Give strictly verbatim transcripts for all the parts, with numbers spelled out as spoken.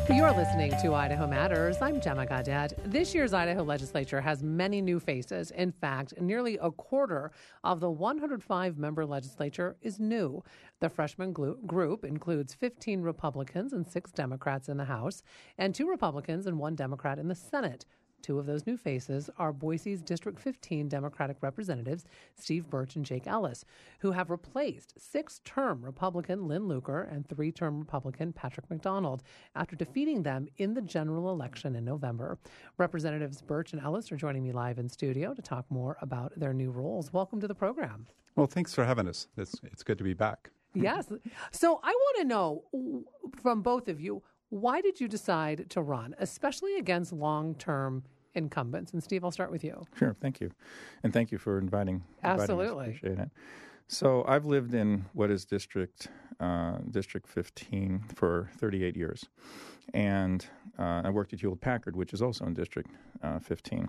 You're listening to Idaho Matters. I'm Gemma Gaudette. This year's Idaho legislature has many new faces. In fact, nearly a quarter of the one hundred five member legislature is new. The freshman group includes fifteen Republicans and six Democrats in the House, and two Republicans and one Democrat in the Senate. Two of those new faces are Boise's District fifteen Democratic representatives, Steve Burch and Jake Ellis, who have replaced six-term Republican Lynn Luker and three-term Republican Patrick McDonald after defeating them in the general election in November. Representatives Burch and Ellis are joining me live in studio to talk more about their new roles. Welcome to the program. Well, thanks for having us. It's, it's good to be back. Yes. So I want to know from both of you, why did you decide to run, especially against long-term incumbents? And Steve, I'll start with you. Sure. Thank you. And thank you for inviting, inviting Absolutely. us. Appreciate it. So I've lived in what is District uh, District fifteen for thirty-eight years. And uh, I worked at Hewlett Packard, which is also in District uh, fifteen.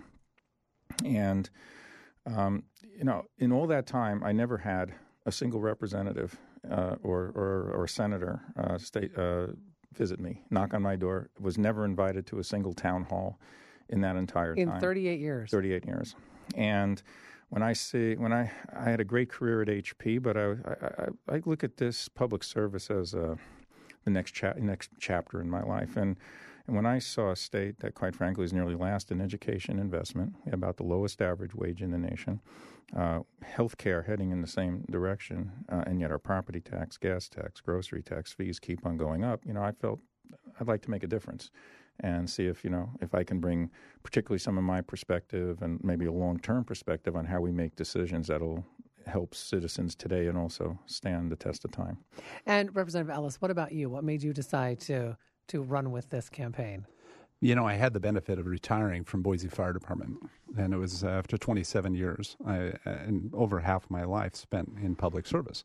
And, um, you know, in all that time, I never had a single representative uh, or, or, or senator uh, state uh, visit me, knock on my door. Was never invited to a single town hall in that entire in time. In thirty-eight years. thirty-eight years. And when I see, when I, I had a great career at H P, but I, I, I look at this public service as a, the next, cha- next chapter in my life. And, and when I saw a state that, quite frankly, is nearly last in education investment, about the lowest average wage in the nation, uh, healthcare heading in the same direction, uh, and yet our property tax, gas tax, grocery tax fees keep on going up, you know, I felt I'd like to make a difference and see if, you know, if I can bring particularly some of my perspective and maybe a long-term perspective on how we make decisions that'll help citizens today and also stand the test of time. And Representative Ellis, what about you? What made you decide to to run with this campaign? You know, I had the benefit of retiring from Boise Fire Department, and it was after twenty-seven years, I, and over half of my life spent in public service.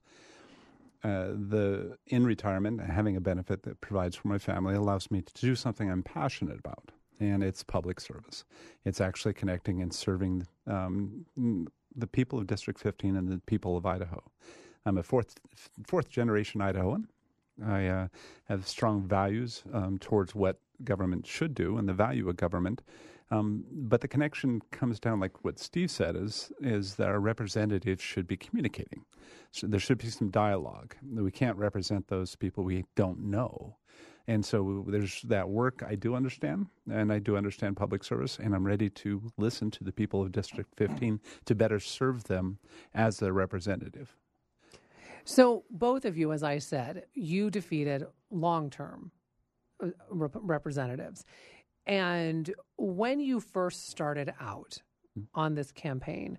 Uh, the in retirement, having a benefit that provides for my family allows me to do something I'm passionate about, and it's public service. It's actually connecting and serving um, the people of District fifteen and the people of Idaho. I'm a fourth fourth generation Idahoan. I uh, have strong values um, towards what government should do and the value of government. Um, but the connection comes down, like what Steve said, is is that our representatives should be communicating. So there should be some dialogue. We can't represent those people we don't know. And so there's that work I do understand, and I do understand public service, and I'm ready to listen to the people of District fifteen to better serve them as their representative. So both of you, as I said, you defeated long-term rep- representatives. And when you first started out on this campaign,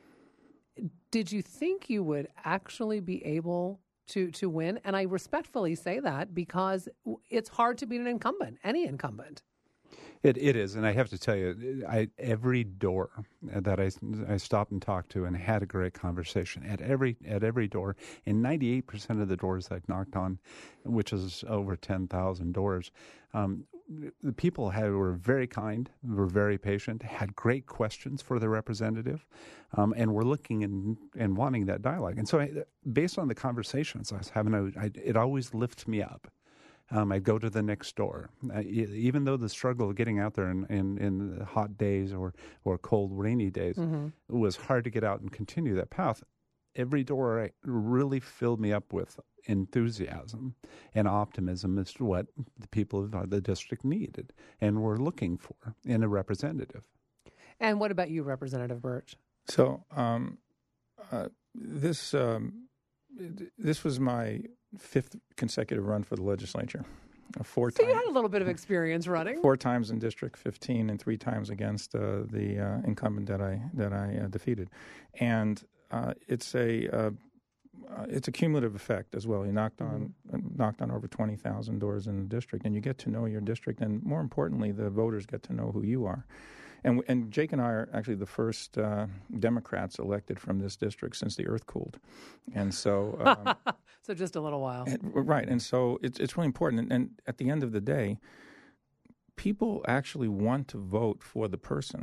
did you think you would actually be able to, to win? And I respectfully say that because it's hard to beat an incumbent, any incumbent. It it is, and I have to tell you, I, every door that I, I stopped and talked to and had a great conversation at every at every door, and ninety-eight percent of the doors I've knocked on, which is over ten thousand doors, um, the people had, were very kind, were very patient, had great questions for the representative, um, and were looking and, and wanting that dialogue. And so I, based on the conversations I was having, I, I, it always lifts me up. Um, I'd go to the next door. Uh, even though the struggle of getting out there in, in, in hot days or, or cold, rainy days mm-hmm. it was hard to get out and continue that path, every door really filled me up with enthusiasm and optimism as to what the people of the district needed and were looking for in a representative. And what about you, Representative Burch? So um, uh, this um, this was my fifth consecutive run for the legislature. Uh, four so times, you had a little bit of experience running. Four times in District fifteen and three times against uh, the uh, incumbent that I that I uh, defeated, and uh, it's a uh, uh, it's a cumulative effect as well. You knocked on mm-hmm. uh, knocked on over twenty thousand doors in the district, and you get to know your district, and more importantly, the voters get to know who you are. And and Jake and I are actually the first uh, Democrats elected from this district since the earth cooled, and so um, so just a little while, and, right? And so it's it's really important. And, and at the end of the day, people actually want to vote for the person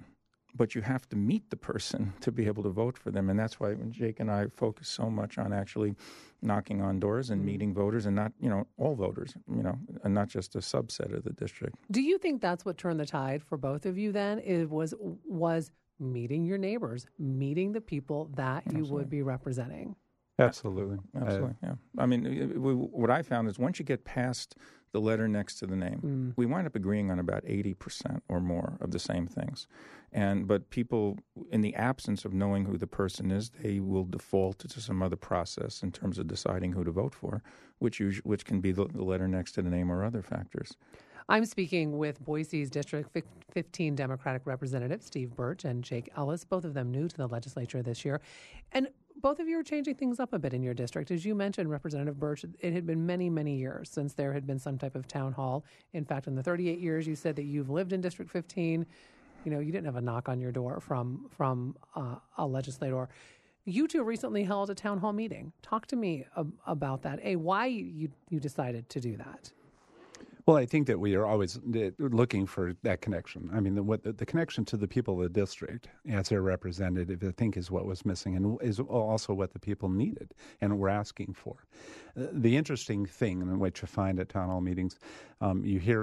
but you have to meet the person to be able to vote for them. And that's why when Jake and I focus so much on actually knocking on doors and meeting voters, and not, you know, all voters, you know, and not just a subset of the district. Do you think that's what turned the tide for both of you then? It was was meeting your neighbors, meeting the people that you Absolutely. would be representing? Absolutely. Absolutely, uh, yeah. I mean, it, we, what I found is once you get past the letter next to the name, mm. we wind up agreeing on about eighty percent or more of the same things. And but people, in the absence of knowing who the person is, they will default to some other process in terms of deciding who to vote for, which usually, which can be the, the letter next to the name or other factors. I'm speaking with Boise's District fifteen Democratic Representative Steve Burch and Jake Ellis, both of them new to the legislature this year. And both of you are changing things up a bit in your district. As you mentioned, Representative Burch, it had been many, many years since there had been some type of town hall. In fact, in the thirty-eight years you said that you've lived in District fifteen, you know, you didn't have a knock on your door from, from uh, a legislator. You two recently held a town hall meeting. Talk to me ab- about that. A, why you, you decided to do that? Well, I think that we are always looking for that connection. I mean, the, what, the, the connection to the people of the district as their representative, I think, is what was missing and is also what the people needed and were asking for. Uh, the interesting thing in which you find at town hall meetings, um, you hear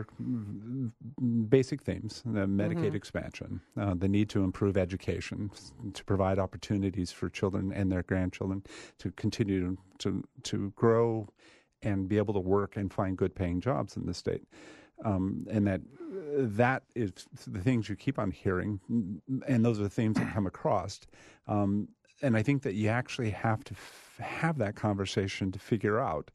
basic themes, the Medicaid mm-hmm. expansion, uh, the need to improve education, to provide opportunities for children and their grandchildren to continue to, to, to grow and be able to work and find good-paying jobs in the state, um, and that that is the things you keep on hearing, and those are the themes that come across. Um, and I think that you actually have to f- have that conversation to figure out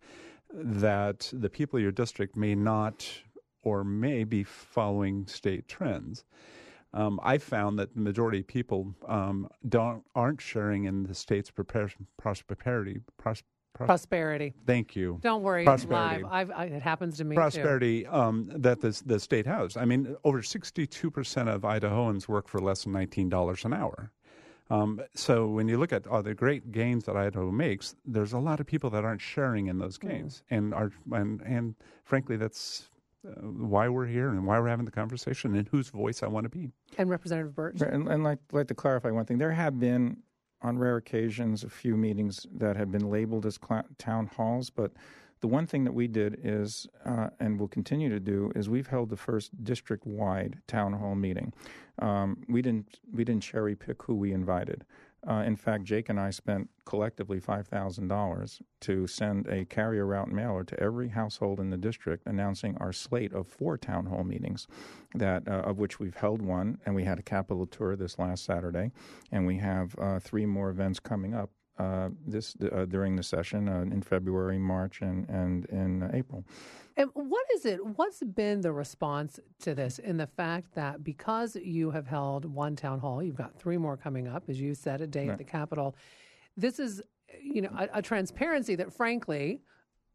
that the people of your district may not or may be following state trends. Um, I found that the majority of people um, don't aren't sharing in the state's prepar- prosperity. Pros- Pros- Prosperity. Thank you. Don't worry, Prosperity. live. I've, I, it happens to me Prosperity too. um, that the, the state has. I mean, over sixty-two percent of Idahoans work for less than nineteen dollars an hour. Um, so when you look at all the great gains that Idaho makes, there's a lot of people that aren't sharing in those gains. Mm. And, are, and, and frankly, that's uh, why we're here and why we're having the conversation and whose voice I want to be. And Representative Burch? And, and like, like to clarify one thing, there have been on rare occasions, a few meetings that have been labeled as cl- town halls. But the one thing that we did is, uh, and will continue to do, is we've held the first district-wide town hall meeting. Um, we didn't we didn't cherry pick who we invited. Uh, in fact, Jake and I spent collectively five thousand dollars to send a carrier route mailer to every household in the district announcing our slate of four town hall meetings, that uh, of which we've held one, and we had a Capitol tour this last Saturday, and we have uh, three more events coming up uh, this uh, during the session uh, in February, March, and, and in uh, April. And what is it? What's been the response to this in the fact that because you have held one town hall, you've got three more coming up, as you said, a day right. at the Capitol. This is, you know, a, a transparency that, frankly,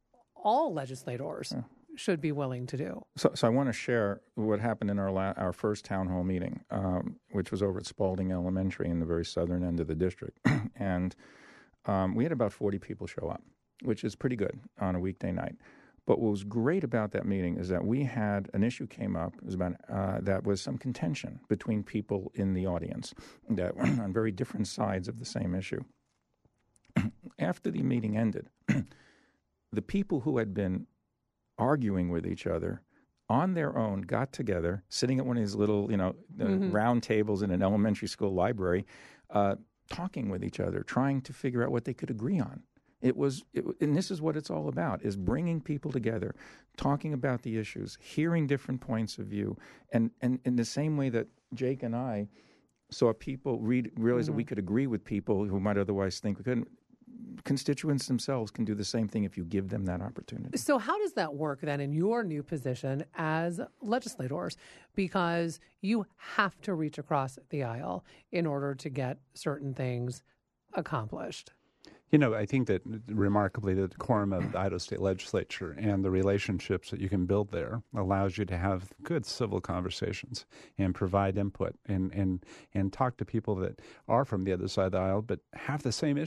all legislators yeah. should be willing to do. So, so I want to share what happened in our la- our first town hall meeting, um, which was over at Spalding Elementary in the very southern end of the district, and um, we had about forty people show up, which is pretty good on a weekday night. But what was great about that meeting is that we had an issue came up. It was about uh, that was some contention between people in the audience that were on very different sides of the same issue. After the meeting ended, the people who had been arguing with each other on their own got together, sitting at one of these little, you know, mm-hmm. round tables in an elementary school library, uh, talking with each other, trying to figure out what they could agree on. It was, it, and this is what it's all about, is bringing people together, talking about the issues, hearing different points of view. And, and in the same way that Jake and I saw people read, realize mm-hmm. that we could agree with people who might otherwise think we couldn't, constituents themselves can do the same thing if you give them that opportunity. So how does that work then in your new position as legislators? Because you have to reach across the aisle in order to get certain things accomplished. You know, I think that remarkably the decorum of the Idaho State Legislature and the relationships that you can build there allows you to have good civil conversations and provide input and, and, and talk to people that are from the other side of the aisle but have the same issues.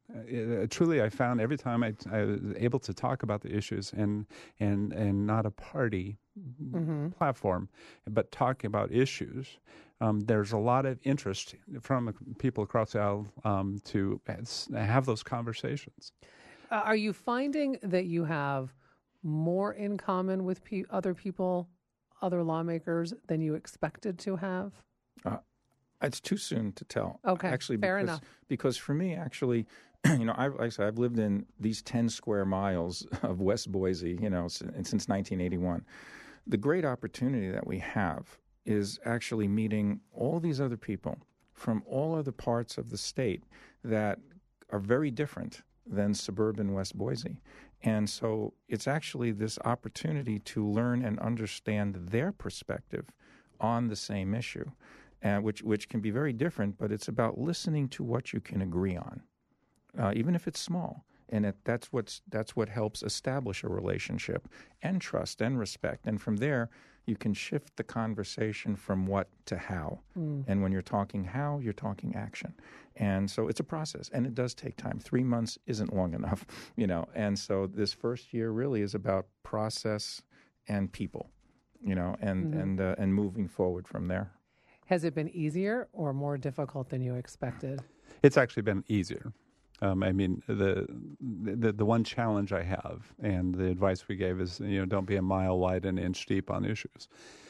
Uh, truly, I found every time I, I was able to talk about the issues and and and not a party mm-hmm. platform, but talking about issues. Um, there's a lot of interest from people across the aisle um, to have those conversations. Uh, are you finding that you have more in common with pe- other people, other lawmakers, than you expected to have? Uh, it's too soon to tell. Okay, actually, fair because, enough. Because for me, actually, you know, I've, like I said, I've lived in these ten square miles of West Boise, you know, since, since nineteen eighty-one. The great opportunity that we have is actually meeting all these other people from all other parts of the state that are very different than suburban West Boise. And so it's actually this opportunity to learn and understand their perspective on the same issue, uh, which, which can be very different, but it's about listening to what you can agree on, uh, even if it's small. And it, that's, what's, that's what helps establish a relationship and trust and respect. And from there, you can shift the conversation from what to how. Mm. And when you're talking how, you're talking action. And so it's a process, and it does take time. Three months isn't long enough, you know. And so this first year really is about process and people, you know, and mm-hmm. and uh, and moving forward from there. Has it been easier or more difficult than you expected? It's actually been easier. Um, I mean, the, the the one challenge I have, and the advice we gave is, you know, don't be a mile wide and an inch deep on issues.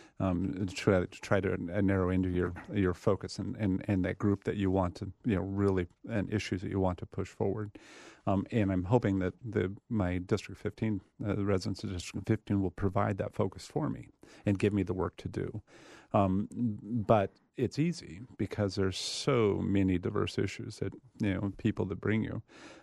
Um, try, try to narrow into your your focus and, and, and that group that you want to, you know, really, and issues that you want to push forward. Um, and I'm hoping that the my District fifteen, uh, the residents of District fifteen, will provide that focus for me and give me the work to do. Um, but it's easy because there's so many diverse issues that, you know, people that bring you,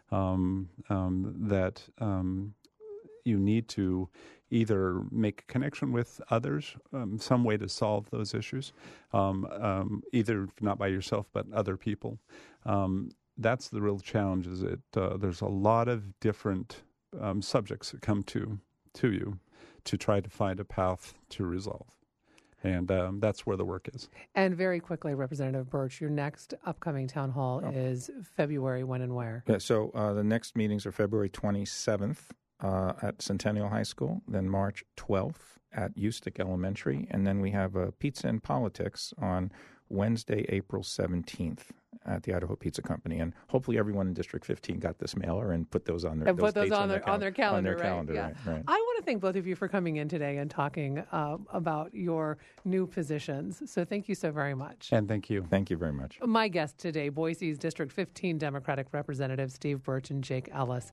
um, um, that um, you need to either make a connection with others, um, some way to solve those issues, um, um, either not by yourself but other people. Um, that's the real challenge. Is that uh, there's a lot of different um, subjects that come to to you to try to find a path to resolve. And um, that's where the work is. And very quickly, Representative Burch, your next upcoming town hall oh. is February, when and where? Yeah, so uh, the next meetings are February twenty-seventh uh, at Centennial High School, then March twelfth at Ustick Elementary, and then we have a Pizza and Politics on Wednesday, April seventeenth at the Idaho Pizza Company. And hopefully everyone in District fifteen got this mailer and put those on their, and those put those on, on, their, their cal- on their calendar. On their right? calendar, yeah. right, right. I want to thank both of you for coming in today and talking uh, about your new positions. So thank you so very much. And thank you. Thank you very much. My guests today, Boise's District fifteen Democratic Representatives Steve Burch and Jake Ellis.